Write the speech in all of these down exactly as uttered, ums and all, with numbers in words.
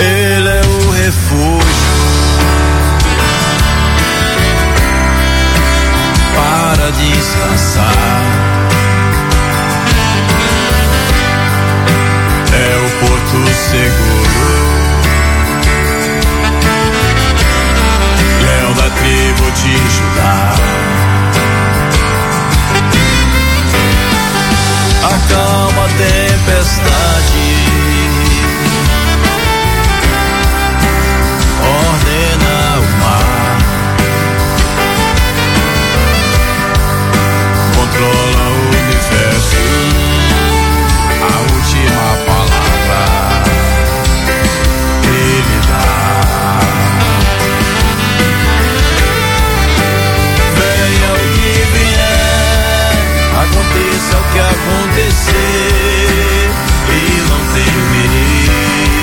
Ele é o refúgio para descansar. É o porto seguro, leão da tribo de Judá. Acalma a tempestade, ordena o mar, controla o universo, a última palavra ele dá. Venha o que vier, aconteça o que acontecer, e não temerei.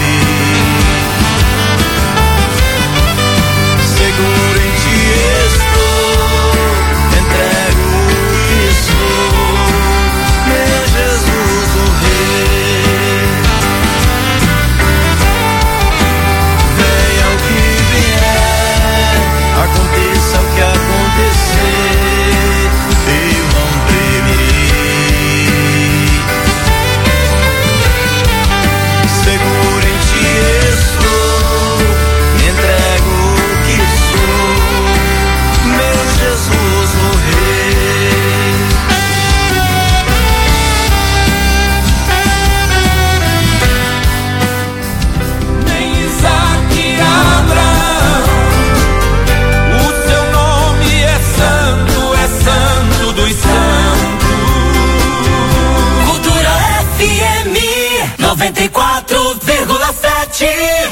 Seguro em ti estou, entrego o que sou, meu Jesus o Rei. Venha o que vier, aconteça o que acontecer, eu não temerei. Seguro em ti estou, me entrego o que sou, meu Jesus o Rei. Nem Isaac e Abraão, o seu nome é santo, é santo dos santos. Cultura F M noventa e quatro vírgula sete.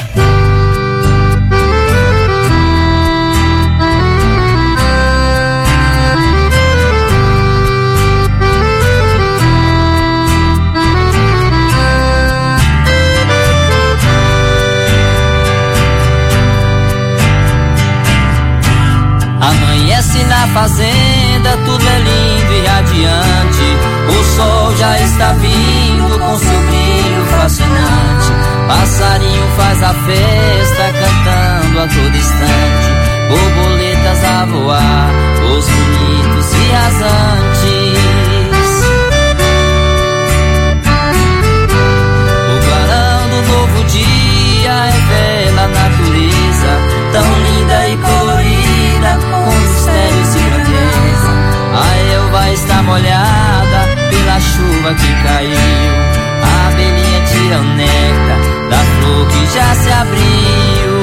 Amanhece na fazenda, tudo é lindo e radiante. O sol já está vindo com seu brilho fascinante. Passarinho faz a festa cantando a todo instante. Borboletas a voar, os bonitos e rasantes. O clarão do novo dia revela a natureza tão linda e colorida, com mistérios e grandeza. A elva está molhada pela chuva que caiu. A abelhinha tira o néctar da flor que já se abriu.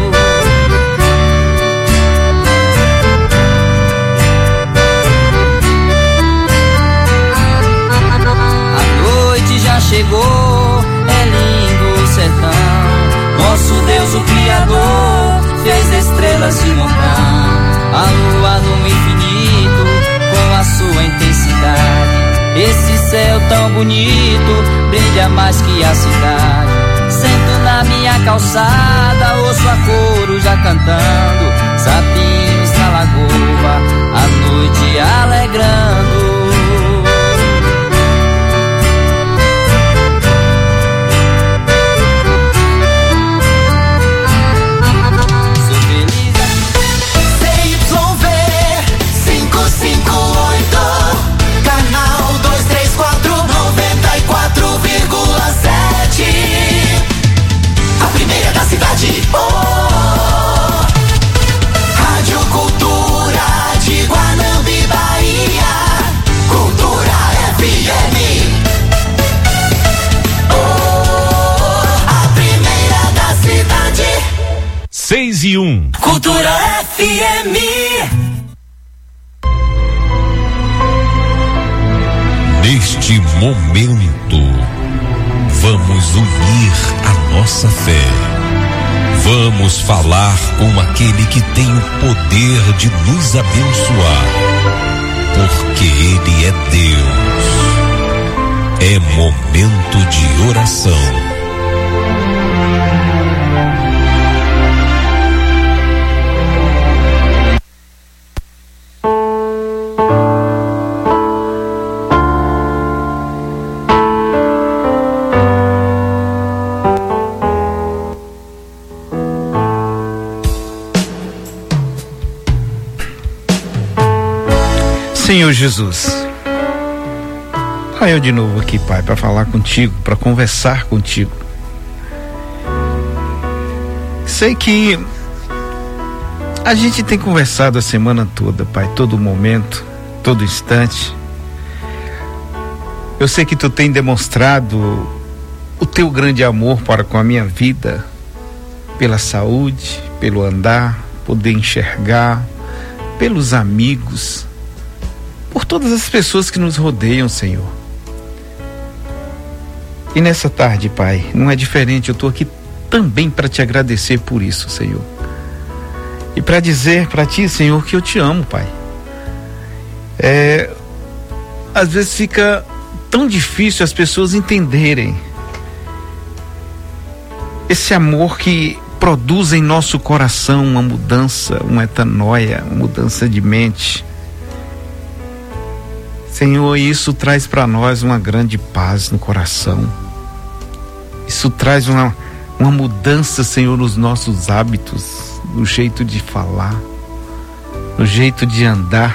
A noite já chegou, é lindo o sertão. Nosso Deus, o Criador, fez estrelas de montão. A lua no infinito, com a sua intensidade. Esse céu tão bonito, brilha mais que a cidade. Sento na minha calçada, ouço a coruja cantando. Sapinhos na lagoa, a noite alegrando. Oh, Rádio Cultura de Guanambi, Bahia. Cultura F M. Oh, a primeira da cidade. Seis e um. Cultura F M. Neste momento, vamos unir a nossa fé. Vamos falar com aquele que tem o poder de nos abençoar, porque Ele é Deus. É momento de oração. Senhor Jesus, Pai, eu de novo aqui, Pai, para falar contigo, para conversar contigo. Sei que a gente tem conversado a semana toda, Pai, todo momento, todo instante. Eu sei que tu tem demonstrado o teu grande amor para com a minha vida, pela saúde, pelo andar, poder enxergar, pelos amigos, por todas as pessoas que nos rodeiam, Senhor. E nessa tarde, Pai, não é diferente, eu estou aqui também para te agradecer por isso, Senhor. E para dizer para ti, Senhor, que eu te amo, Pai. É, às vezes fica tão difícil as pessoas entenderem esse amor que produz em nosso coração uma mudança, uma metanoia, uma mudança de mente. Senhor, isso traz para nós uma grande paz no coração. Isso traz uma, uma mudança, Senhor, nos nossos hábitos, no jeito de falar, no jeito de andar.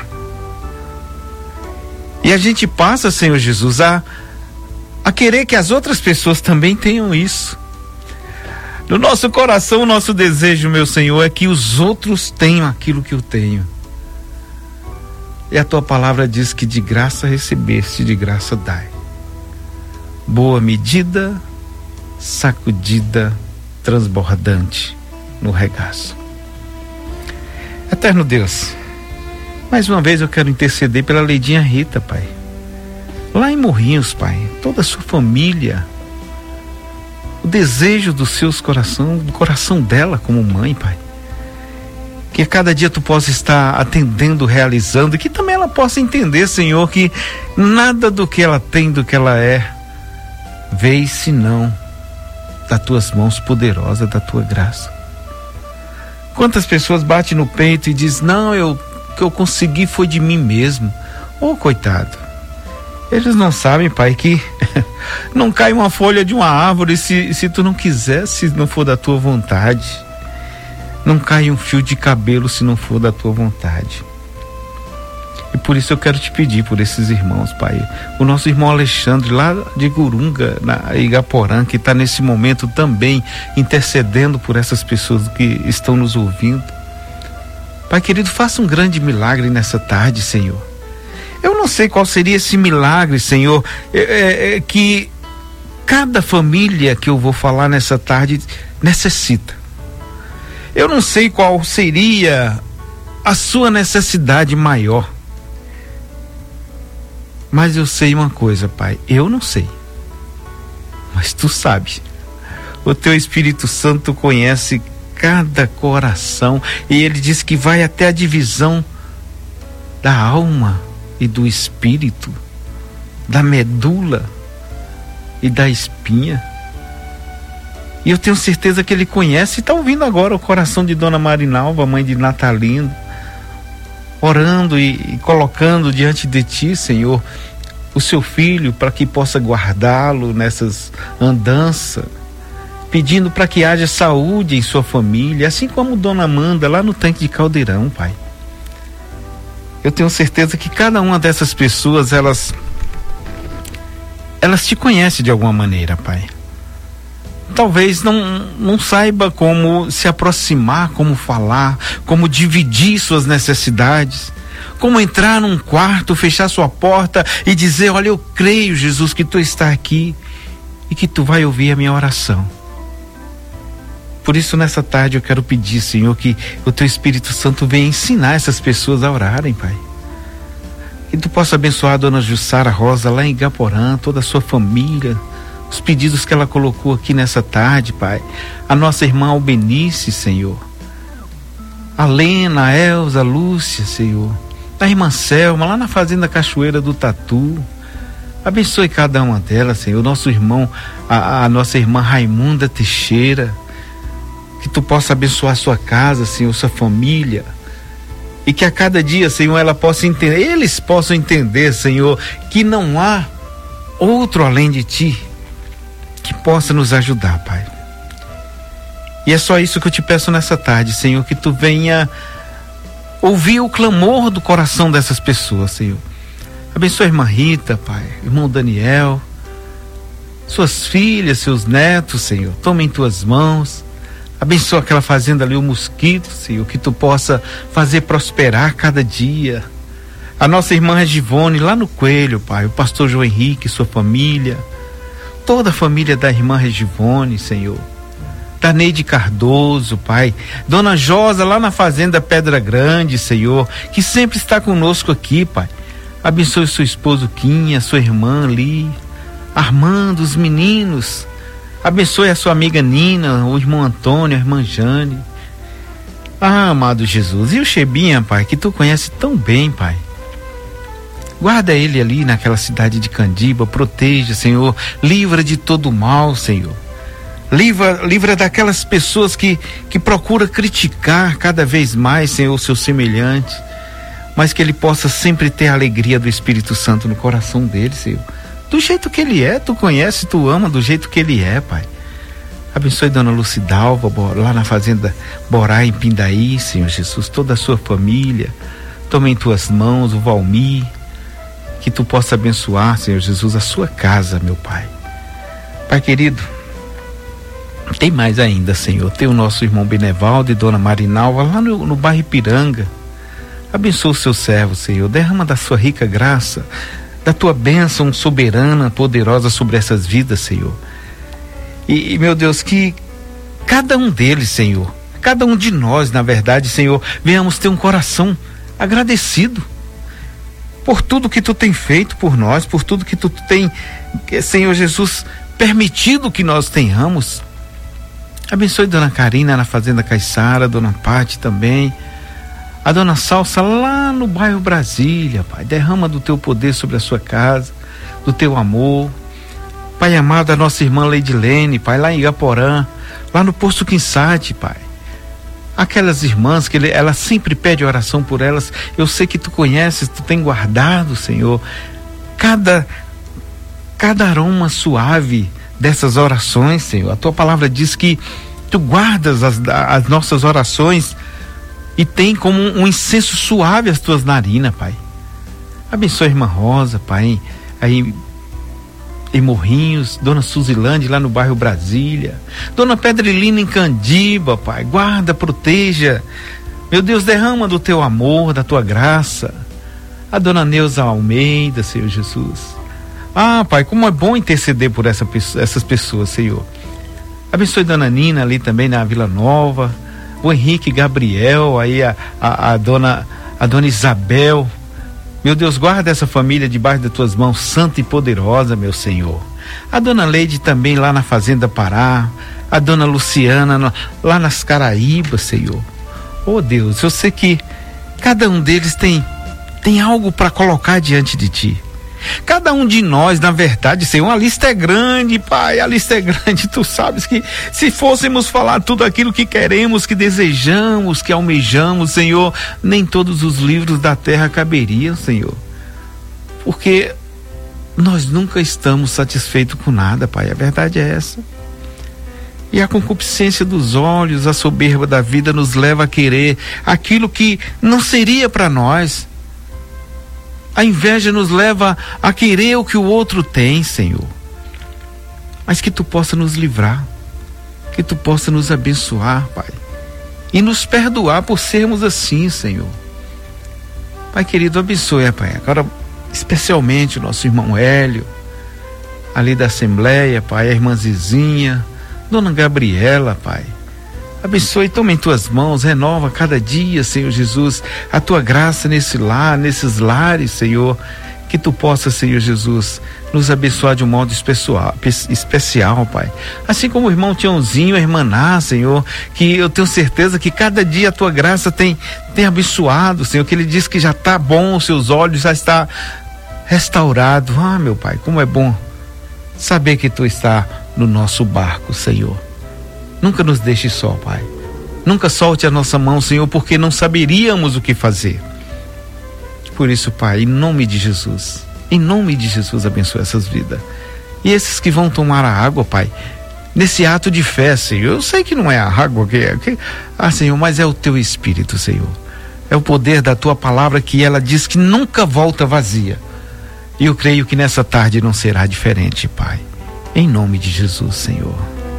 E a gente passa, Senhor Jesus, a, a querer que as outras pessoas também tenham isso. No nosso coração, o nosso desejo, meu Senhor, é que os outros tenham aquilo que eu tenho. E a tua palavra diz que de graça recebeste, de graça dai. Boa medida, sacudida, transbordante no regaço. Eterno Deus, mais uma vez eu quero interceder pela Leidinha Rita, Pai. Lá em Morrinhos, Pai, toda a sua família, o desejo dos seus corações, do coração dela como mãe, Pai. Que a cada dia tu possa estar atendendo, realizando, e que também ela possa entender, Senhor, que nada do que ela tem, do que ela é, veio senão das tuas mãos poderosas, da tua graça. Quantas pessoas batem no peito e dizem, não, eu, o que eu consegui foi de mim mesmo. Ô, oh, coitado. Eles não sabem, Pai, que não cai uma folha de uma árvore se, se tu não quiser, se não for da tua vontade. Não cai um fio de cabelo se não for da tua vontade. E por isso eu quero te pedir por esses irmãos, Pai. O nosso irmão Alexandre, lá de Gurunga, na Igaporã, que está nesse momento também intercedendo por essas pessoas que estão nos ouvindo. Pai querido, faça um grande milagre nessa tarde, Senhor. Eu não sei qual seria esse milagre, Senhor, é, é, é, que cada família que eu vou falar nessa tarde necessita. Eu não sei qual seria a sua necessidade maior. Mas eu sei uma coisa, Pai. Eu não sei. Mas tu sabes. O teu Espírito Santo conhece cada coração. E ele diz que vai até a divisão da alma e do espírito, da medula e da espinha. E eu tenho certeza que ele conhece e está ouvindo agora o coração de Dona Marinalva, mãe de Natalino, orando e, e colocando diante de ti, Senhor, o seu filho para que possa guardá-lo nessas andanças, pedindo para que haja saúde em sua família, assim como Dona Amanda lá no Tanque de Caldeirão, Pai. Eu tenho certeza que cada uma dessas pessoas, elas elas te conhecem de alguma maneira, Pai. Talvez não, não saiba como se aproximar, como falar, como dividir suas necessidades, como entrar num quarto, fechar sua porta e dizer, olha, eu creio, Jesus, que tu está aqui e que tu vai ouvir a minha oração. Por isso, nessa tarde eu quero pedir, Senhor, que o teu Espírito Santo venha ensinar essas pessoas a orarem, Pai. Que tu possa abençoar a Dona Jussara Rosa lá em Igaporã, toda a sua família, os pedidos que ela colocou aqui nessa tarde, Pai. A nossa irmã Albenice, Senhor. A Lena, a Elza, a Lúcia, Senhor. A irmã Selma, lá na Fazenda Cachoeira do Tatu. Abençoe cada uma delas, Senhor. O nosso irmão, a, a nossa irmã Raimunda Teixeira. Que tu possa abençoar a sua casa, Senhor, sua família. E que a cada dia, Senhor, ela possa entender, eles possam entender, Senhor, que não há outro além de ti que possa nos ajudar, Pai. E é só isso que eu te peço nessa tarde, Senhor, que tu venha ouvir o clamor do coração dessas pessoas, Senhor. Abençoa a irmã Rita, Pai, irmão Daniel, suas filhas, seus netos, Senhor. Toma em tuas mãos. Abençoa aquela fazenda ali, o Mosquito, Senhor, que tu possa fazer prosperar cada dia. A nossa irmã Regivone lá no Coelho, Pai, o pastor João Henrique, sua família, toda a família da irmã Regivone, Senhor. Da Neide Cardoso, Pai, Dona Josa lá na fazenda Pedra Grande, Senhor, que sempre está conosco aqui, Pai. Abençoe o seu esposo Quinha, sua irmã ali, Armando, os meninos. Abençoe a sua amiga Nina, o irmão Antônio, a irmã Jane. Ah, amado Jesus, e o Chebinha, Pai, que tu conhece tão bem, Pai. Guarda ele ali naquela cidade de Candiba, proteja, Senhor, livra de todo mal, Senhor. Livra, livra daquelas pessoas que, que procuram criticar cada vez mais, Senhor, o seu semelhante, mas que ele possa sempre ter a alegria do Espírito Santo no coração dele, Senhor. Do jeito que ele é, tu conhece, tu ama do jeito que ele é, Pai. Abençoe Dona Lucidalva, lá na fazenda Borá, em Pindaí, Senhor Jesus, toda a sua família. Toma em tuas mãos o Valmir, que tu possa abençoar, Senhor Jesus, a sua casa, meu Pai. Pai querido, tem mais ainda, Senhor. Tem o nosso irmão Benevaldo e Dona Marinalva lá no, no bairro Ipiranga. Abençoa o seu servo, Senhor. Derrama da sua rica graça, da tua bênção soberana, poderosa sobre essas vidas, Senhor. E, e meu Deus, que cada um deles, Senhor, cada um de nós, na verdade, Senhor, venhamos ter um coração agradecido por tudo que tu tem feito por nós, por tudo que tu tem, Senhor Jesus, permitido que nós tenhamos. Abençoe Dona Karina na fazenda Caiçara, Dona Pati também, a Dona Salsa lá no bairro Brasília, Pai. Derrama do teu poder sobre a sua casa, do teu amor. Pai amado, a nossa irmã Leidilene, Pai, lá em Igaporã, lá no Posto Quinçate, Pai. Aquelas irmãs que ele, ela sempre pede oração por elas, eu sei que tu conheces, tu tem guardado, Senhor, cada, cada aroma suave dessas orações, Senhor. A tua palavra diz que tu guardas as, as nossas orações e tem como um, um incenso suave as tuas narinas, Pai. Abençoa a irmã Rosa, Pai, aí em Morrinhos, Dona Suzilande lá no bairro Brasília, Dona Pedrilina em Candiba, Pai. Guarda, proteja, meu Deus, derrama do teu amor, da tua graça. A Dona Neuza Almeida, Senhor Jesus. Ah, Pai, como é bom interceder por essa, essas pessoas, Senhor. Abençoe Dona Nina ali também na Vila Nova, o Henrique Gabriel, aí a, a, a dona a Dona Isabel. Meu Deus, guarda essa família debaixo das tuas mãos, santa e poderosa, meu Senhor. A Dona Leide também lá na Fazenda Pará, a Dona Luciana no, lá nas Caraíbas, Senhor. Oh Deus, eu sei que cada um deles tem, tem algo para colocar diante de ti. Cada um de nós, na verdade, Senhor, a lista é grande, Pai, a lista é grande. Tu sabes que se fôssemos falar tudo aquilo que queremos, que desejamos, que almejamos, Senhor, nem todos os livros da terra caberiam, Senhor, porque nós nunca estamos satisfeitos com nada, Pai, a verdade é essa. E a concupiscência dos olhos, a soberba da vida nos leva a querer aquilo que não seria para nós. A inveja nos leva a querer o que o outro tem, Senhor. Mas que tu possa nos livrar, que tu possa nos abençoar, Pai, e nos perdoar por sermos assim, Senhor. Pai querido, abençoe, Pai, agora especialmente o nosso irmão Hélio, ali da Assembleia, Pai, a irmã Zizinha, Dona Gabriela, Pai. Abençoe, toma em tuas mãos, renova cada dia, Senhor Jesus, a tua graça nesse lar, nesses lares, Senhor, que tu possa, Senhor Jesus, nos abençoar de um modo especial, especial, Pai. Assim como o irmão Tiãozinho, a irmã Ná, Senhor, que eu tenho certeza que cada dia a tua graça tem, tem abençoado, Senhor, que ele diz que já está bom, os seus olhos já está restaurado. Ah, meu Pai, como é bom saber que tu está no nosso barco, Senhor. Nunca nos deixe só, Pai. Nunca solte a nossa mão, Senhor, porque não saberíamos o que fazer. Por isso, Pai, em nome de Jesus, em nome de Jesus, abençoe essas vidas. E esses que vão tomar a água, Pai, nesse ato de fé, Senhor, eu sei que não é a água que é, que, ah, Senhor, mas é o teu Espírito, Senhor. É o poder da tua palavra, que ela diz que nunca volta vazia. E eu creio que nessa tarde não será diferente, Pai. Em nome de Jesus, Senhor.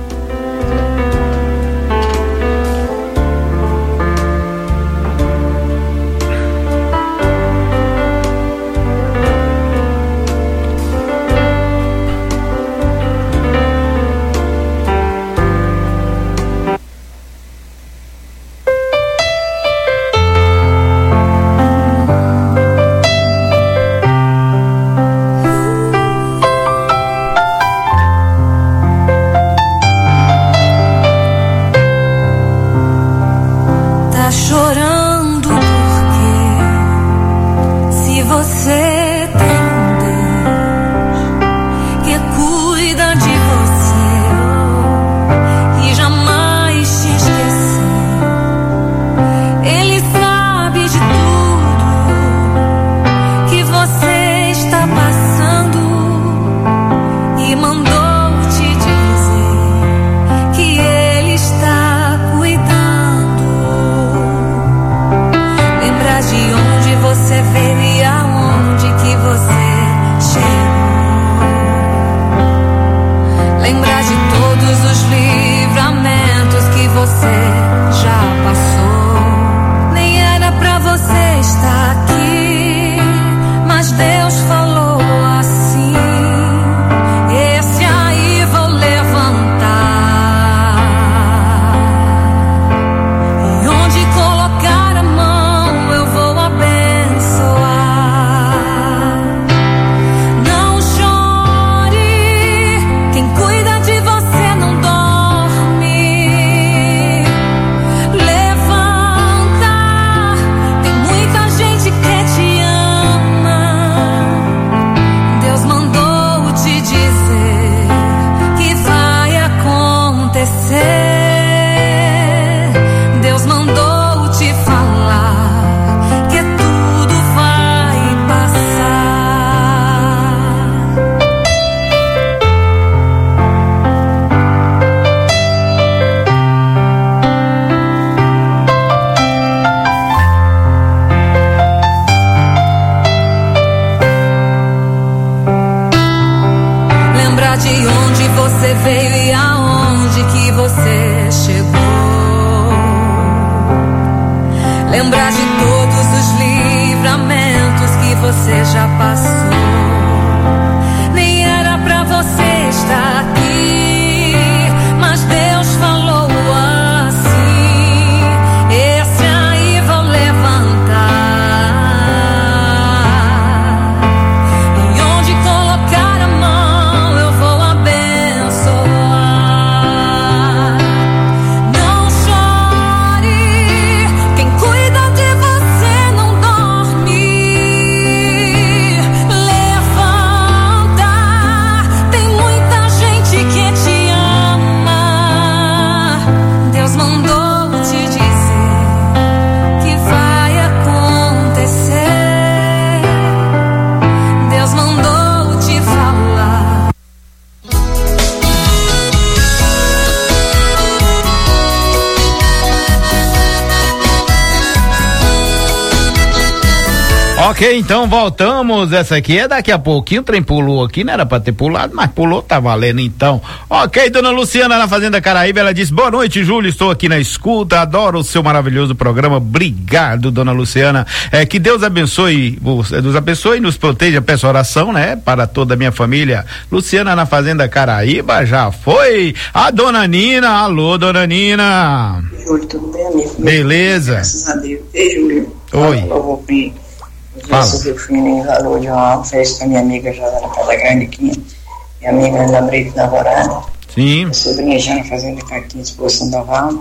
Ok, então voltamos. Essa aqui é daqui a pouquinho. O trem pulou aqui, não era pra ter pulado, mas pulou, tá valendo então. Ok, dona Luciana na Fazenda Caraíba, ela disse: boa noite, Júlio, estou aqui na escuta, adoro o seu maravilhoso programa. Obrigado, dona Luciana. É, que Deus abençoe, Deus abençoe e nos proteja. Peço oração, né, para toda a minha família. Luciana na Fazenda Caraíba, já foi. A dona Nina, alô, dona Nina. Júlio, tudo bem, amigo? Beleza. Graças a Deus. Ei, Júlio. Oi. Eu vou vir. Fala. Eu fui em valor de uma festa com a minha amiga Jana na Casa Grande aqui. Minha amiga Ana Brito Navorada. Sim. Minha sobrinha Jana fazendo caquinha de exposição da Val.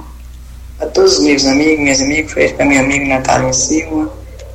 A todos os meus amigos, minhas amigas, fez para minha amiga Natália Silva.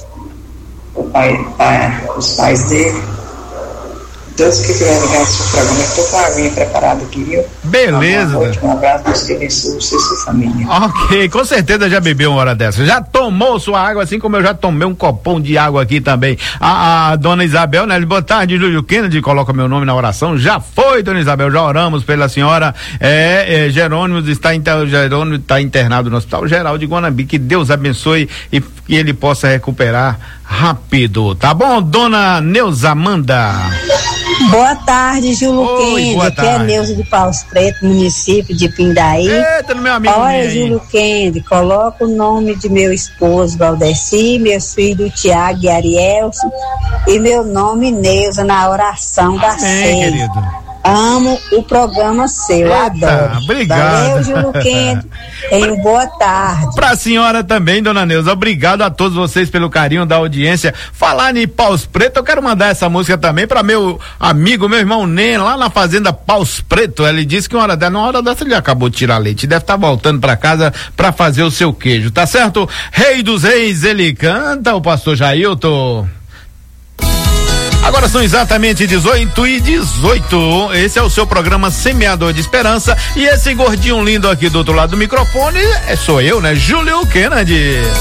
O pai, pai, os pais dele. Todos que querem ligar esse programa. Eu estou com a aguinha preparada aqui, viu? Beleza. Um, um abraço, Deus que abençoe você e sua família. Ok, com certeza já bebeu uma hora dessa. Já tomou sua água, assim como eu já tomei um copão de água aqui também. A, a dona Isabel, né? Boa tarde, Júlio Kennedy, coloca meu nome na oração. Já foi, dona Isabel, já oramos pela senhora. É, é, Jerônimo está, inter, Jerônimo está internado no Hospital Geral de Guanambi. Que Deus abençoe e, que ele possa recuperar rápido, tá bom, dona Neuza Amanda? Boa tarde, Júlio Kende, aqui é Neuza de Paus Preto, município de Pindaí. Eita, meu amigo. Olha, Júlio Kende, coloca o nome de meu esposo Valdeci, meus filhos Tiago e Arielson e meu nome Neuza na oração da ceia. Querido. Amo o programa seu, Eita, adoro. Obrigado. Valeu, Júlio Kende. Tenho boa tarde. Pra senhora também, dona Neuza. Obrigado a todos vocês pelo carinho da audiência. Falar em Paus Preto, eu quero mandar essa música também pra meu amigo, meu irmão Nen, lá na fazenda Paus Preto. Ele disse que uma hora dessa, na hora dessa ele acabou de tirar leite. Deve estar tá voltando pra casa pra fazer o seu queijo, tá certo? Rei dos Reis, ele canta, o pastor Jailton. Agora são exatamente dezoito e dezoito. Esse é o seu programa Semeador de Esperança. E esse gordinho lindo aqui do outro lado do microfone é, sou eu, né? Júlio Kennedy.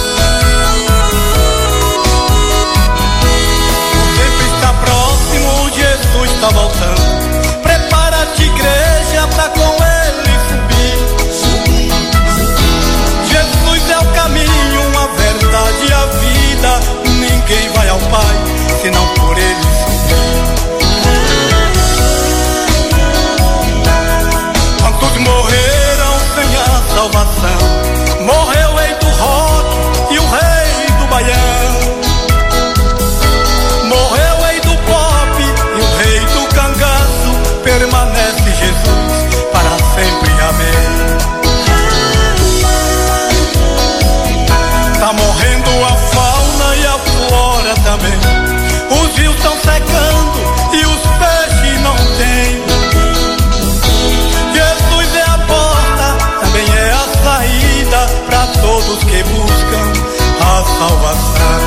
O tempo está próximo, Jesus está voltando. Prepara-te, igreja, pra com ele subir. Jesus é o caminho, a verdade e a vida. Ninguém vai ao Pai senão por ele. Quantos morreram sem a salvação? Morreu o rei do rock e o rei do baião. Morreu o rei do pop e o rei do cangaço. Permanece Jesus para sempre, amém. Tá morrendo a fauna e a flora também. Os rios estão secando e os peixes não tem. Jesus é a porta, também é a saída para todos que buscam a salvação.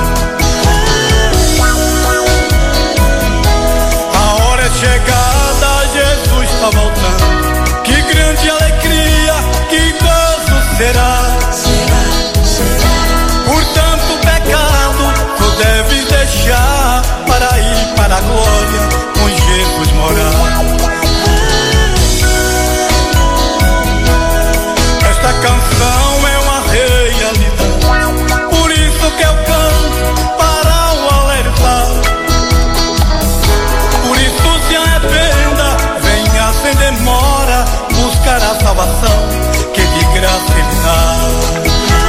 A hora é chegada, Jesus está voltando. Que grande alegria, que gozo será. Por tanto pecado, tu deves deixar para ir para a glória com Jesus morar. Esta canção é uma realidade, por isso que eu canto para o alertar. Por isso se arrependa, venha sem demora, buscar a salvação que de graça ele dá.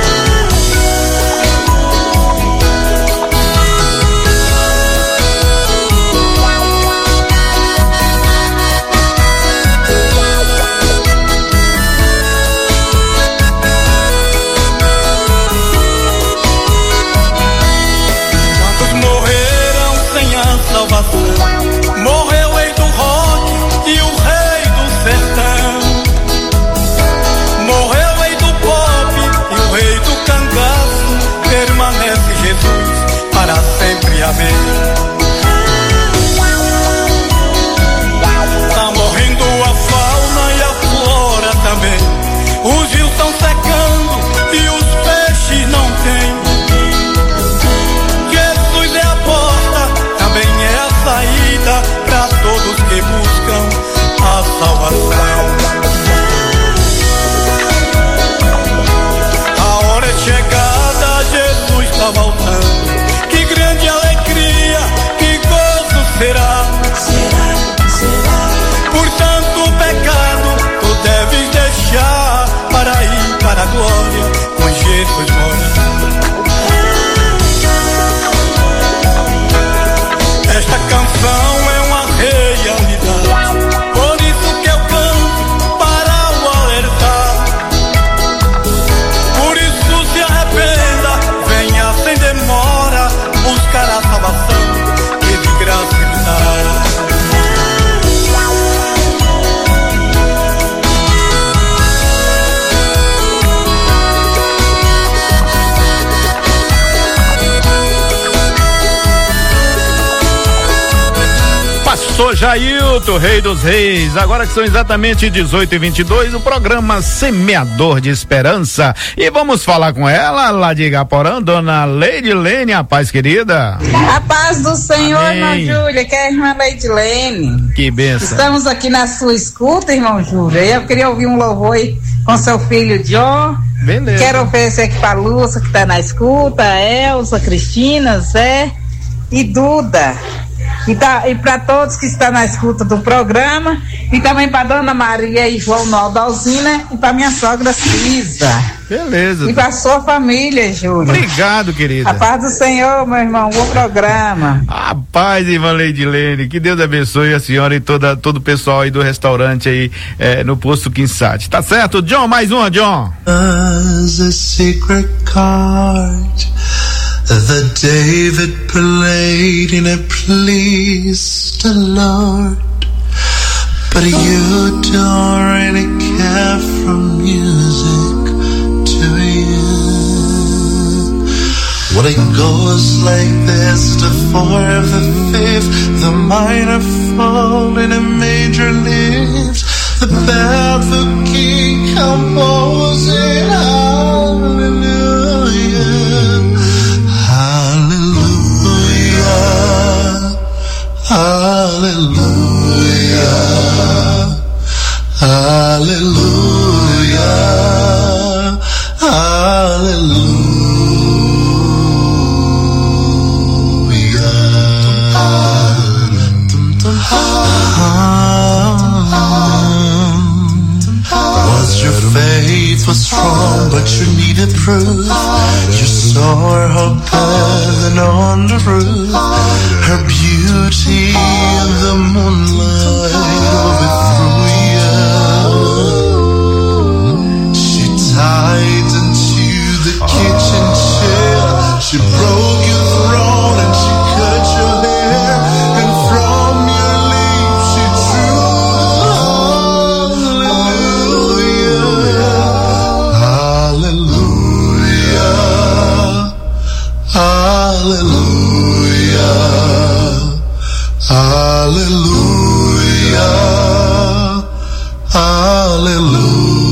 Morreu o rei do rock e o rei do sertão. Morreu o rei do pop e o rei do cangaço. Permanece Jesus para sempre, amém. Tá morrendo a fauna e a flora também. Os rios estão secando e os peixes não tem. Jesus é a porta, também é a saída para todos que buscam a salvação. A hora é chegada, Jesus está voltando. Que grande alegria, que gozo será. Por tanto pecado, tu deves deixar para ir para a glória com Jesus morar. Esta canção é uma realidade, por isso que eu canto para o alertar. Por isso se arrependa, venha sem demora, buscar a salvação que de graça ele dá. Ailton, Rei dos Reis. Agora que são exatamente dezoito e vinte e dois, o programa Semeador de Esperança. E vamos falar com ela, lá de Igaporã, dona Leidilene. A paz, querida. A paz do Senhor, Amém. irmão Júlia, que é a irmã Leidilene. Que bênção. Estamos aqui na sua escuta, irmão Júlia. Eu queria ouvir um louvor aí com seu filho John. Beleza. Quero oferecer aqui pra Lúcia, que tá na escuta, a Elza, Cristina, Zé e Duda. E, tá, e para todos que estão na escuta do programa, e também para Dona Maria e João Naldo Alzina, e para minha sogra Cisa. Beleza. E para sua família, Júlia. Obrigado, querida. A paz do Senhor, meu irmão, bom programa. A paz, irmã Leidilene, que Deus abençoe a senhora e toda, todo o pessoal aí do restaurante aí é, no posto Quinsate. Tá certo? John, mais uma, John. As a secret chord that David played and it pleased the Lord, but you don't really care for music, do you? Well, it goes like this: the fourth, the fifth, the minor fall and the major leaves, the bell, the king composing hallelujah. Hallelujah, hallelujah, hallelujah. Was your faith was strong, but you needed proof? You saw her bed on the roof, her beauty in the moonlight overthrew you. She tied into the kitchen chair, she broke your throne and she cut your hair, and from your lips she drew hallelujah, hallelujah, hallelujah, hallelujah.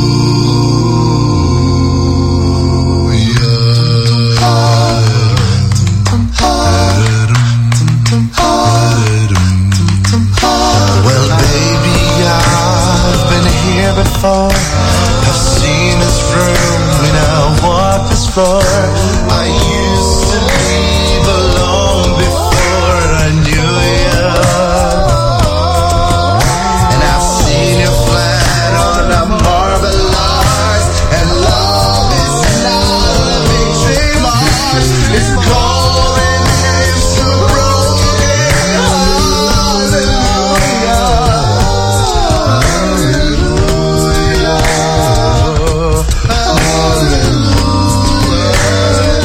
Well, baby, I've been here before. I've seen this room when I walked this floor. I used to leave alone before I knew you, and I've seen you flat on the marble arch, and love is not a victory march. It's calling names to broken hearts. Hallelujah, hallelujah,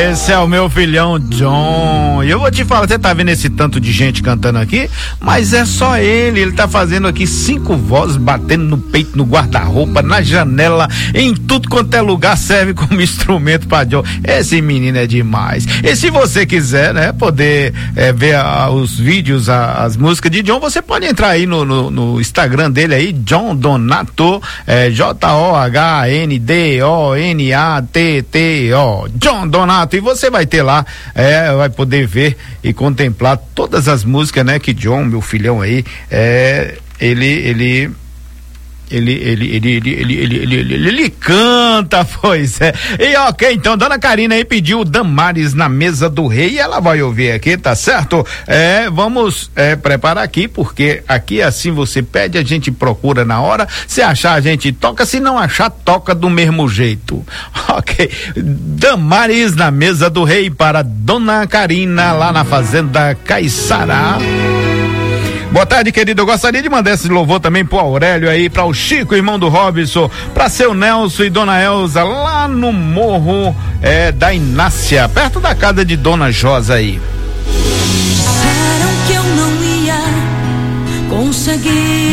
Esse é o meu filhão John. E eu vou te falar, você tá vendo esse tanto de gente cantando aqui? Mas é só ele, ele tá fazendo aqui cinco vozes, batendo no peito, no guarda-roupa, na janela, em tudo quanto é lugar, serve como instrumento pra John. Esse menino é demais. E se você quiser, né, poder é, ver a, os vídeos, a, as músicas de John, você pode entrar aí no, no, no Instagram dele aí, John Donato, é, J O H N D O N A T T O, John Donato, e você vai ter lá, é, vai poder ver e contemplar todas as músicas, né, que John, meu filhão aí, é, ele, ele Ele, ele, ele, ele, ele, ele, ele, ele, ele, ele canta, pois é. E ok, então, dona Karina aí pediu Damares na Mesa do Rei, e ela vai ouvir aqui, tá certo? É, vamos é, preparar aqui, porque aqui assim você pede, a gente procura na hora, se achar a gente toca, se não achar, toca do mesmo jeito. Ok, Damares na Mesa do Rei para dona Karina, lá na Fazenda Caiçara. Boa tarde, querido. Eu gostaria de mandar esse louvor também pro Aurélio aí, para o Chico, irmão do Robson, para seu Nelson e dona Elza, lá no morro é, da Inácia, perto da casa de dona Josa aí. Disseram que eu não ia conseguir.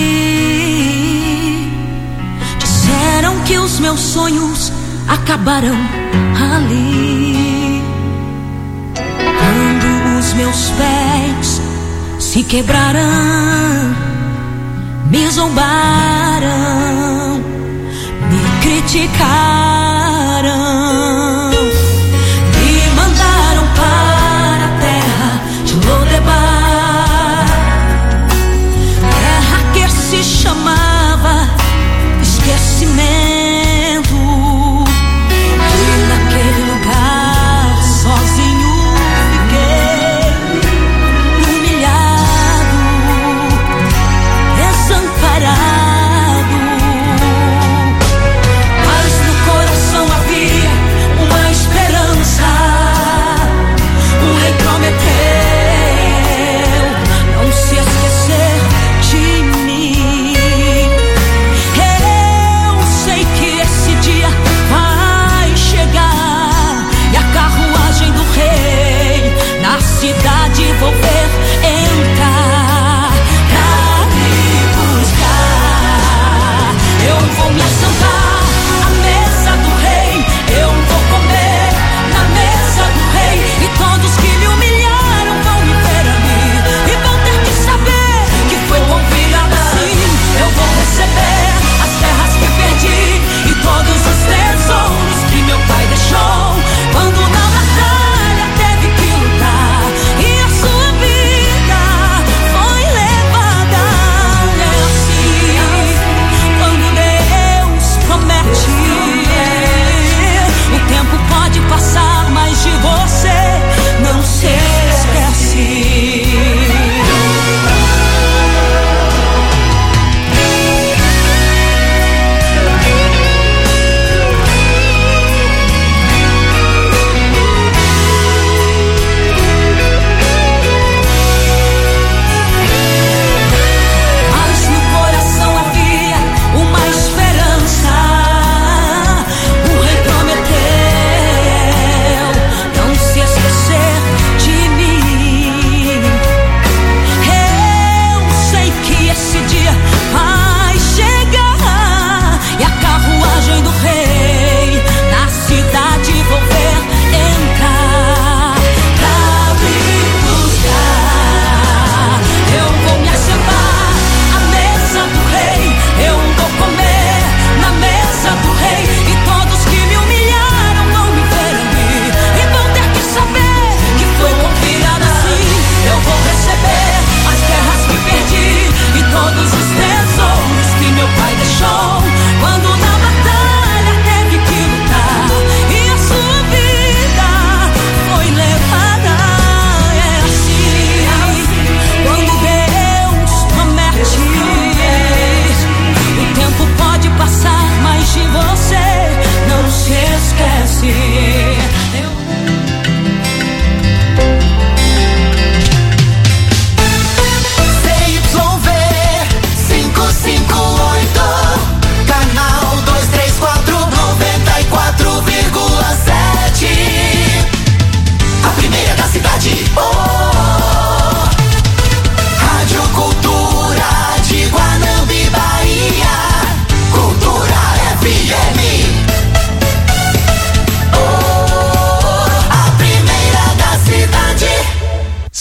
Disseram que os meus sonhos acabaram ali. Quando os meus pés se quebraram, me zombaram, me criticaram, me mandaram para a terra de Lodebar, terra que se chamava esquecimento, e naquele lugar sozinho desamparado, mas no coração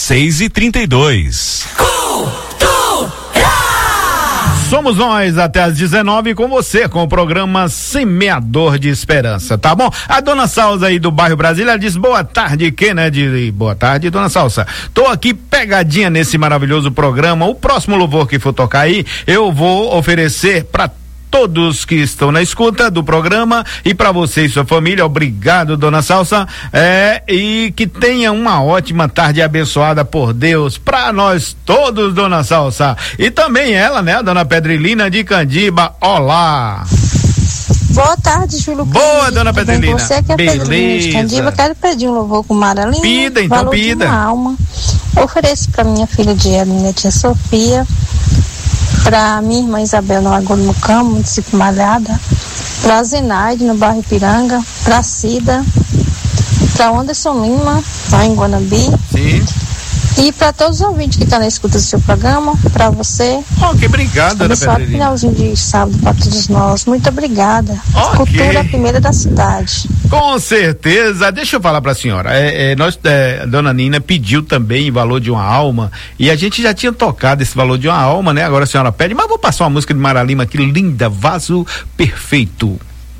seis e trinta e dois. Somos nós até às dezenove com você, com o programa Semeador de Esperança, tá bom? A dona Salsa aí do bairro Brasília diz boa tarde, Kennedy. Boa tarde, dona Salsa. Tô aqui pegadinha nesse maravilhoso programa. O próximo louvor que for tocar aí, eu vou oferecer pra todos que estão na escuta do programa e para você e sua família. Obrigado, dona Salsa, é, e que tenha uma ótima tarde abençoada por Deus para nós todos, dona Salsa, e também ela, né, a dona Pedrilina de Candiba. Olá. Boa tarde, Júlio. Boa, Cândido. dona Pedrilina. Você que é Pedrilina de Candiba, quero pedir um louvor com Maralina. Pida, então valor pida. De uma alma. Ofereço para minha filha Diana e minha tia Sofia, para minha irmã Isabel no Lagoa no Campo, município Malhada, para Zenaide no bairro Ipiranga, para Cida, para Anderson Lima, lá em Guanabi. Sim. E para todos os ouvintes que estão na escuta do seu programa, para você. Ok, obrigado, dona Pedrilina. Finalzinho de sábado para todos nós. Muito obrigada. Okay. Cultura primeira da cidade. Com certeza. Deixa eu falar para a senhora. É, é, nós, é, a dona Nina pediu também valor de uma alma e a gente já tinha tocado esse valor de uma alma, né? Agora a senhora pede, mas vou passar uma música de Mara Lima aqui, linda, Vaso Perfeito.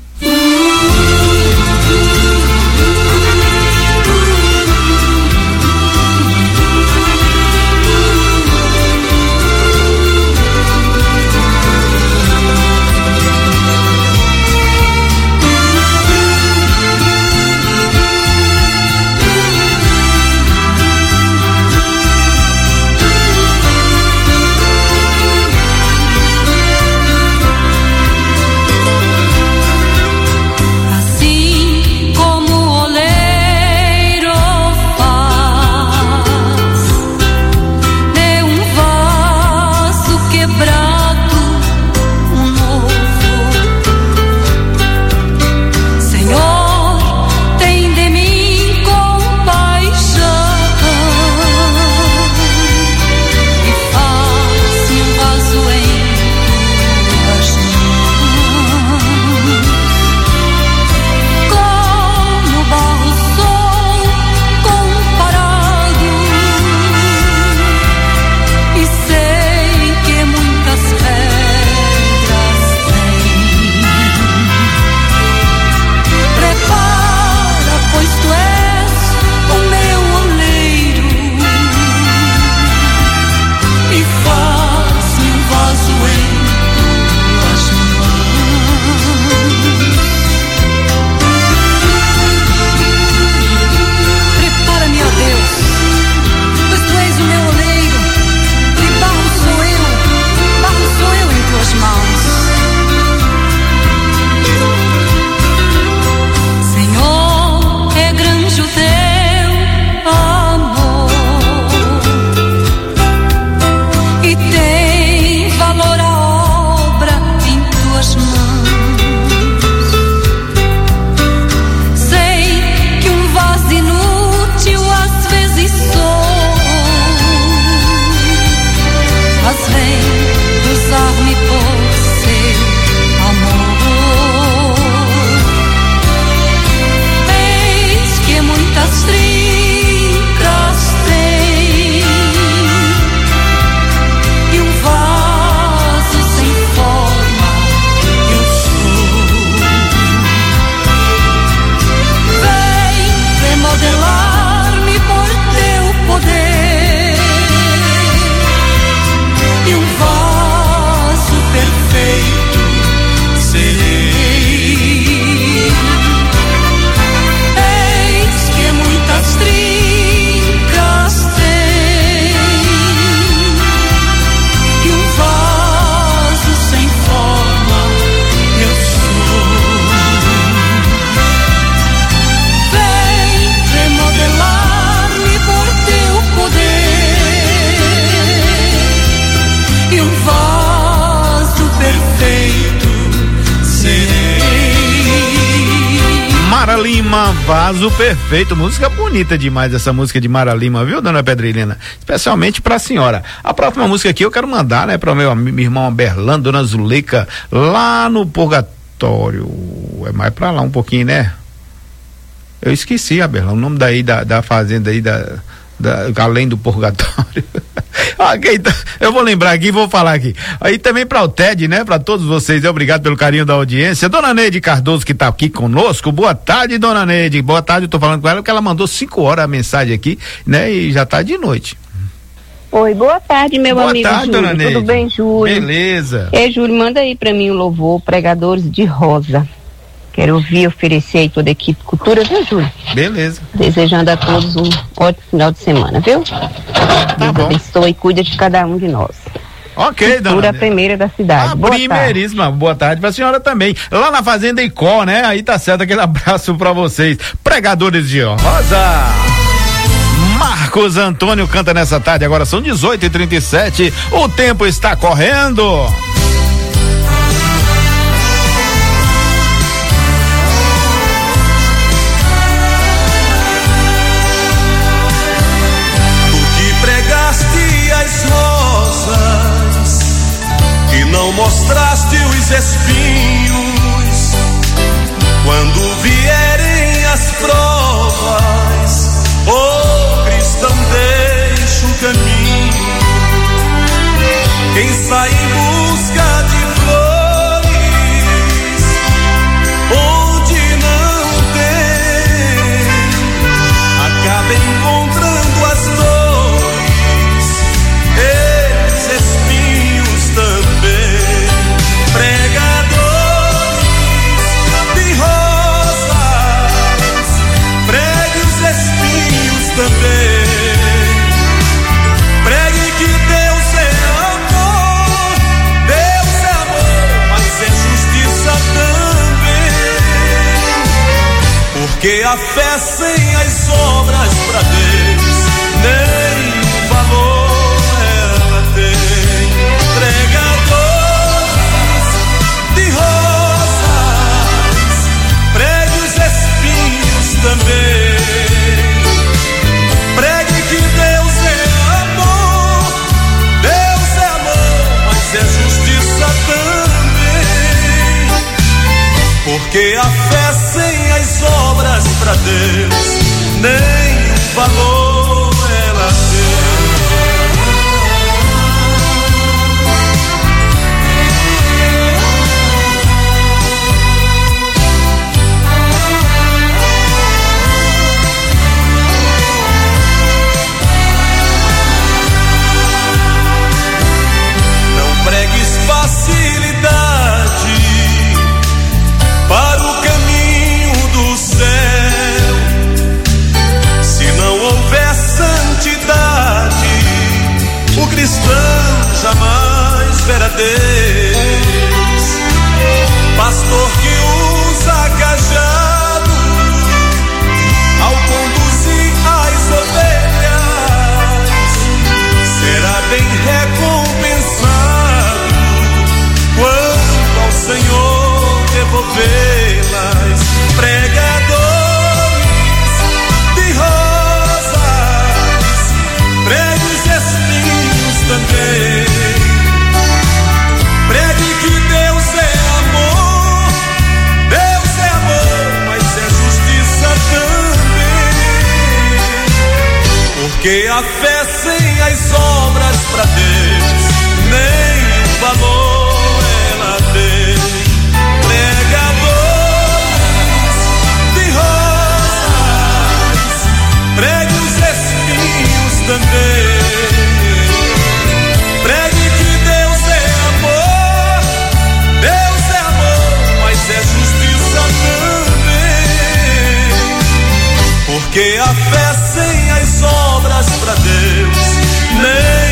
Lima, Vaso Perfeito, música bonita demais essa música de Mara Lima, viu, dona Pedrilina? Especialmente pra senhora. A próxima música aqui eu quero mandar, né, para o meu, meu irmão Aberlando, dona Zuleika, lá no Purgatório, é mais pra lá um pouquinho, né? Eu esqueci, Aberlando, o nome daí da, da fazenda aí, da, Da, além do purgatório. Okay, então, eu vou lembrar aqui, vou falar aqui. Aí também para o Ted, né? Para todos vocês, obrigado pelo carinho da audiência. Dona Neide Cardoso, que tá aqui conosco. Boa tarde, dona Neide. Boa tarde, eu tô falando com ela porque ela mandou cinco horas a mensagem aqui, né? E já tá de noite. Oi, boa tarde, meu boa amigo tarde, Júlio. Dona Neide. Tudo bem, Júlio? Beleza. Ei, Júlio, manda aí pra mim o louvor Pregadores de Rosa. Quero ouvir, oferecer aí toda a equipe Cultura, viu, Júlio? Beleza. Desejando a todos um ótimo final de semana, viu? Tá Deus bom. abençoe e cuida de cada um de nós. Ok, dona Cultura Neide. primeira da cidade. A Boa primeiríssima, tarde. boa tarde pra senhora também. Lá na Fazenda Icó, né? Aí tá certo, aquele abraço pra vocês. Pregadores de Rosa. Marcos Antônio canta nessa tarde, agora são dezoito e trinta e sete, o tempo está correndo. Tu que pregaste as rosas e não mostraste os espinhos, quando vierem as provas, oh cristão, deixa o caminho. Quem sai em busca de flores onde não tem, acaba encontrando as dores, esses espinhos também. Pregadores de rosas, pregue os espinhos também. Pregue que Deus é amor, Deus é amor, mas é justiça também. Porque a fé sem as obras pra Deus nem valor ela tem. Pregadores de rosas, pregue os espinhos também. Pregue que Deus é amor, Deus é amor, mas é justiça também. Porque a fé sem as obras pra Deus nem valor ela Não pregues facilidade para o caminho do céu. Se não houver santidade, o cristão jamais verá Deus. Pastor que usa cajado ao conduzir as ovelhas, será bem recompensado quando ao Senhor devolvê-las. Pregadores de rosas, pregue os espinhos também. Pregue que Deus é amor, Deus é amor, mas é justiça também. Porque a fé sem as obras pra Deus nem valor ela tem. Pregadores de rosas, pregue os espinhos também. Pregue que Deus é amor, Deus é amor, mas é justiça também. Porque a fé sem as obras pra Deus nem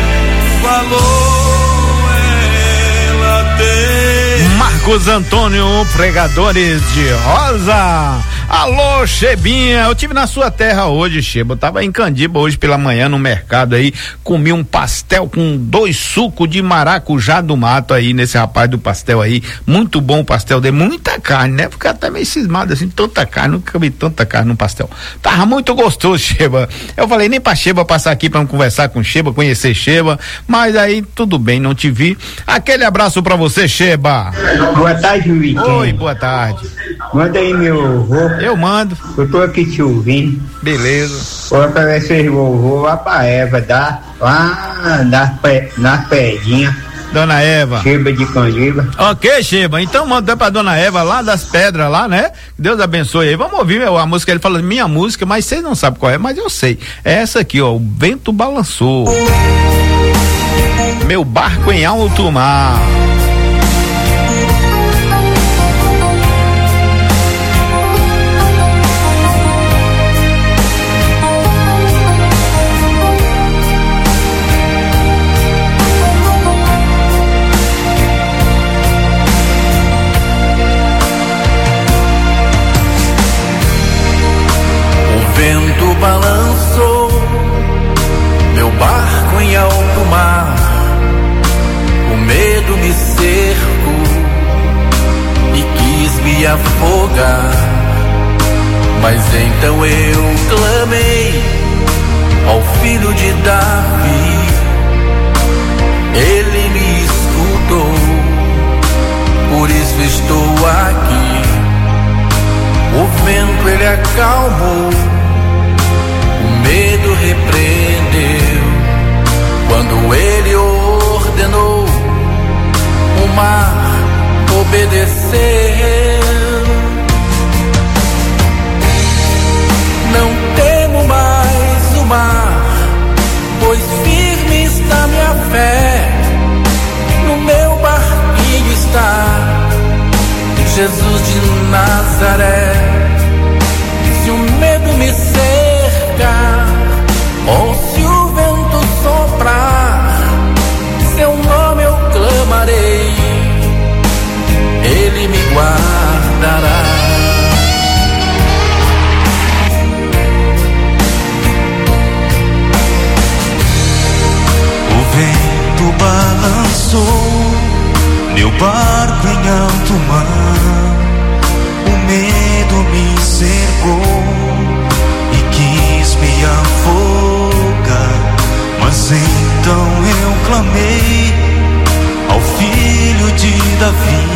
valor ela tem. Marcos Antônio, Pregadores de Rosa. Alô, Chebinha, eu tive na sua terra hoje, Cheba, eu tava em Candiba hoje pela manhã no mercado aí, comi um pastel com dois sucos de maracujá do mato aí, nesse rapaz do pastel aí, muito bom o pastel dele, muita carne, né, porque até meio cismado assim, tanta carne, nunca vi tanta carne no pastel, tava muito gostoso, Cheba, eu falei nem pra Cheba passar aqui pra conversar com Cheba, conhecer Cheba, mas aí tudo bem, não te vi, aquele abraço pra você, Cheba. Boa tarde, Luiz. Oi, boa tarde. Manda aí meu avô. Eu mando. Eu tô aqui te ouvindo. Beleza. Bora pra ver se vovô lá pra Eva, dá lá nas pe, nas pedrinhas. Dona Eva. Cheba de Candiba. Ok, Cheba. Então manda pra Dona Eva lá das pedras lá, né? Deus abençoe aí. Vamos ouvir a música. Ele fala minha música, mas vocês não sabem qual é, mas eu sei. É essa aqui, ó. O vento balançou. Meu barco em alto mar. vento balançou meu barco em alto mar, o medo me cercou e quis me afogar, mas então eu clamei ao filho de Davi, ele me escutou, por isso estou aqui. O vento ele acalmou, o medo repreendeu, quando ele ordenou, o mar obedeceu. Não temo mais o mar, pois firme está minha fé, no meu barquinho está Jesus de Nazaré. Se o medo me cercar, ou se o vento soprar, seu nome eu clamarei, ele me guardará. O vento balançou meu barco em alto mar, o medo me cercou e quis me afogar, mas então eu clamei ao filho de Davi,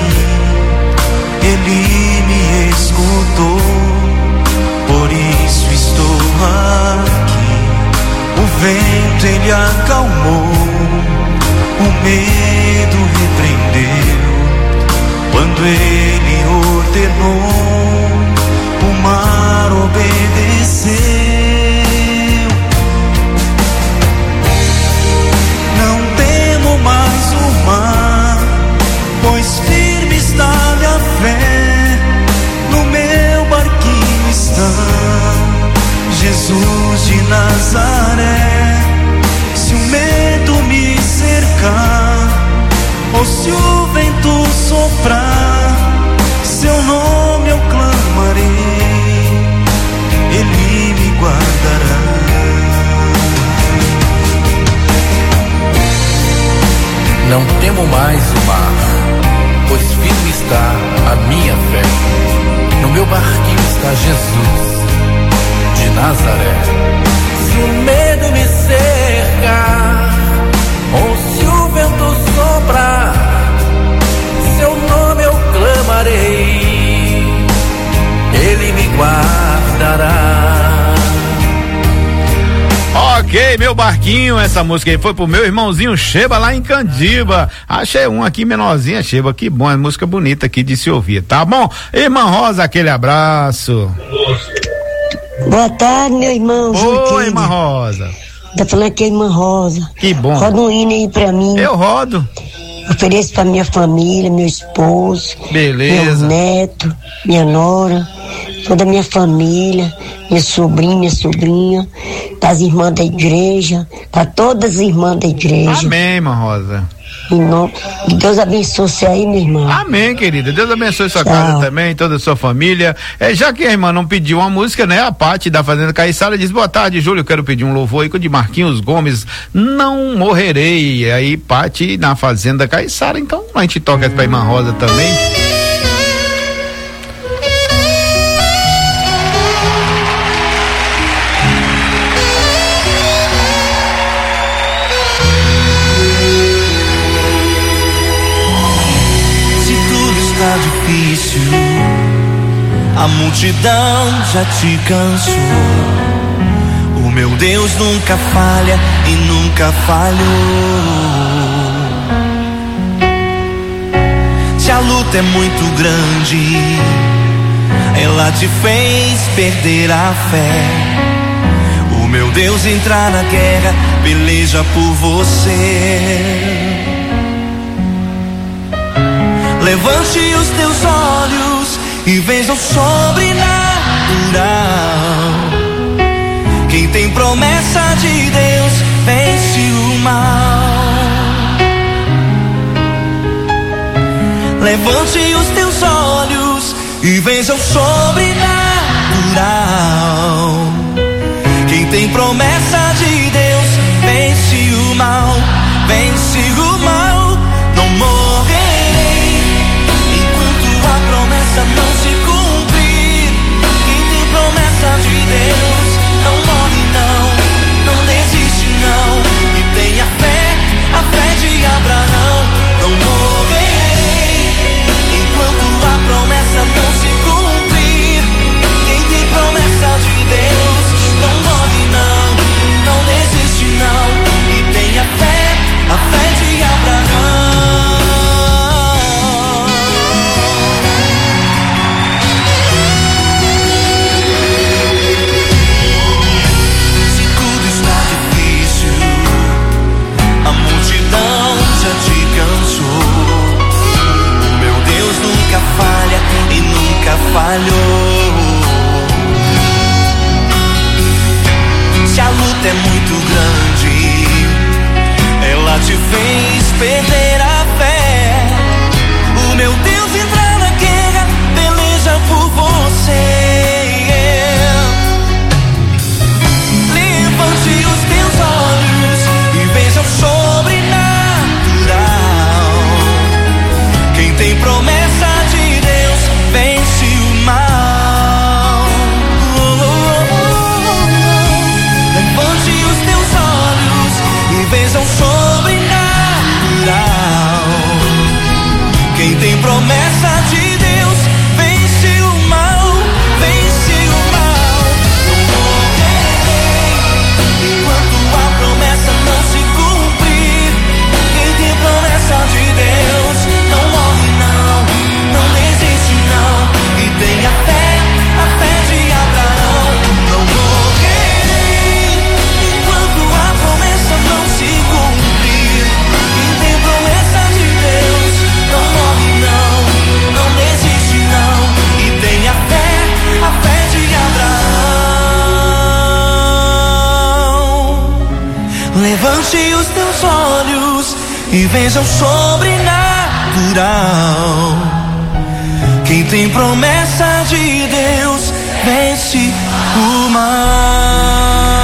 ele me escutou, por isso estou aqui. O vento ele acalmou, o medo repreendeu, quando ele ordenou, o mar obedeceu. Não temo mais o mar, pois firme está minha fé, no meu barquinho está Jesus de Nazaré. Se o medo me cercar, ou se o vento soprar, seu nome eu clamarei, ele me guardará. Não temo mais o mar, pois firme está a minha fé, no meu barquinho está Jesus de Nazaré. Se o medo me cercar, ou se o vento soprar, seu nome eu clamarei, ele me guardará. Ok, meu barquinho, essa música aí foi pro meu irmãozinho Cheba lá em Candiba. Achei um aqui menorzinha, Cheba, que bom, é música bonita aqui de se ouvir, tá bom? Irmã Rosa, aquele abraço. Boa tarde, meu irmão. Oi, irmã Rosa. Tá falando aqui, irmã Rosa. Que bom. Roda um hino aí pra mim. Eu rodo. Ofereço pra minha família, meu esposo. Beleza. Meu neto, minha nora, toda a minha família, minha sobrinha, minha sobrinha, das irmãs da igreja, pra todas as irmãs da igreja. Amém, irmã Rosa. Em nome, Deus abençoe você aí, minha irmã. Amém, querida. Deus abençoe sua Tchau. casa também, toda a sua família. É, já que a irmã não pediu uma música, né? A Pati da Fazenda Caiçara diz: boa tarde, Júlio. Eu quero pedir um louvor aí de Marquinhos Gomes. Não morrerei. E aí, Pati na Fazenda Caiçara. Então, a gente toca essa pra irmã Rosa também. Difícil, A multidão já te cansou. O meu Deus nunca falha e nunca falhou. Se a luta é muito grande, ela te fez perder a fé. O meu Deus entrar na guerra, peleja por você. Levante os teus olhos e veja o sobrenatural. Quem tem promessa de Deus vence o mal. Levante os teus olhos e veja o sobrenatural. Quem tem promessa de Deus vence o mal, vence o mal. Não morrerei enquanto a promessa não se cumprir. Quem tem promessa de Deus não morre não, não desiste não. E tenha fé, a fé de Abraão. Não morrerei enquanto a promessa não se cumprir. Quem tem promessa de Deus não morre não, não desiste não. E tenha fé, a fé de Abraão. Se tudo está difícil, a multidão já te cansou. O meu Deus nunca falha e nunca falhou. Se a luta é muito grande, ela te fez perder a fé. O meu Deus entra na guerra, peleja por você. Levante os teus olhos e veja o sobrenatural. Quem tem promessa de Deus vence o mal. Levante os teus olhos e veja o sobrenatural. Quem tem promessa de Deus vence o mal, vence o mal. Não morrerei enquanto a promessa não se cumprir. Quem tem promessa de Deus não morre não, não desiste não. E tenha fé, a fé de Abraão. Não morrerei enquanto a promessa não se cumprir. Quem tem promessa de Deus não morre não, não desiste não. E tenha fé, a fé de Abraão. Levante os teus olhos e veja o sobrenatural. Quem tem promessa de Deus vence o mal.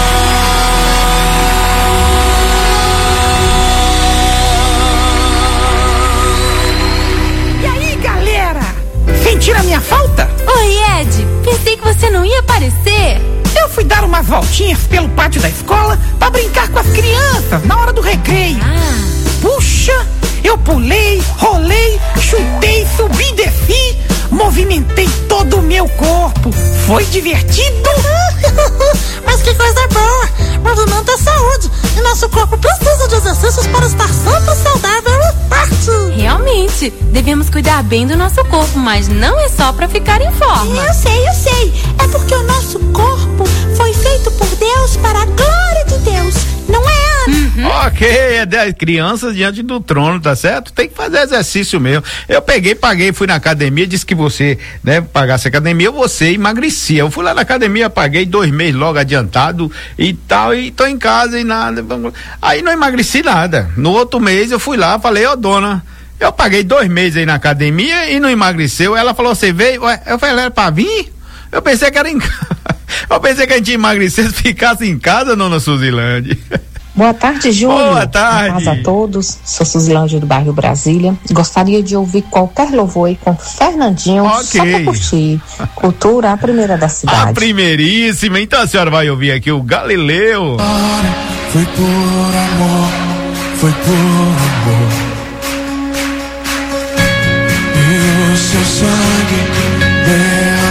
E aí, galera? Sentiram a minha falta? Oi, Ed. Pensei que você não ia aparecer. Eu fui dar umas voltinhas pelo pátio da escola pra brincar com as crianças na hora do recreio. Ah. Puxa, eu pulei, rolei, chutei, subi, desci, movimentei todo o meu corpo. Foi divertido. Mas que coisa boa! Movimento é saúde e nosso corpo precisa de exercícios para estar sempre saudável e forte. Realmente, devemos cuidar bem do nosso corpo, mas não é só pra ficar em forma. Eu sei, eu sei. É porque o nosso corpo foi feito por Deus para a glória de Deus. Não é, Ana? Uhum. Ok, é das crianças diante do trono, tá certo? Tem que fazer exercício mesmo. Eu peguei, paguei, fui na academia, disse que você, né, pagasse academia, você emagrecia. Eu fui lá na academia, paguei dois meses logo adiantado e tal, e tô em casa e nada. Aí não emagreci nada. No outro mês eu fui lá, falei, ô dona, eu paguei dois meses aí na academia e não emagreceu. Ela falou, você veio? Eu falei, era pra vir? Eu pensei que era em casa. Eu pensei que a gente ia emagrecer se ficasse em casa, dona Suzilândia. Boa tarde, Júlio. Boa tarde. Boa tarde a todos. Sou Suzilândia do bairro Brasília. Gostaria de ouvir qualquer louvor aí com Fernandinho, okay, só pra curtir. Cultura, a primeira da cidade. A primeiríssima. Então a senhora vai ouvir aqui o Galileu. Foi por amor, foi por amor. E o seu sangue deu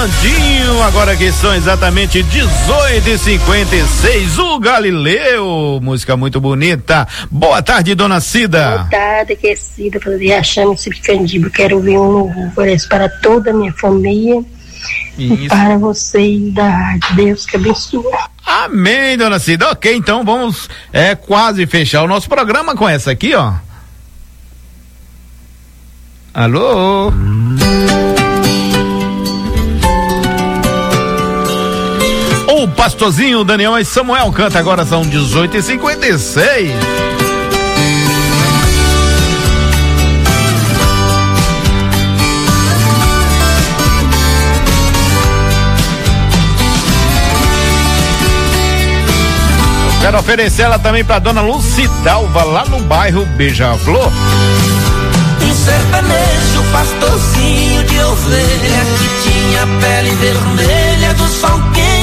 instantinho, agora que são exatamente dezoito e cinquenta e seis, o Galileu, música muito bonita. Boa tarde, dona Cida. Boa tarde, que é Cida, Fazia chama-se Candido. Quero ouvir um louvor para toda a minha família. Isso. E para vocês da rádio. Deus que abençoe. Amém, dona Cida. Ok, então vamos é, quase fechar o nosso programa com essa aqui, ó. Alô? O pastorzinho Daniel e Samuel canta agora, são dezoito e cinquenta e seis. Quero oferecer ela também pra dona Lucidalva, lá no bairro Beija-Flor. Um sertanejo pastorzinho de ovelha que tinha pele vermelha do sol quente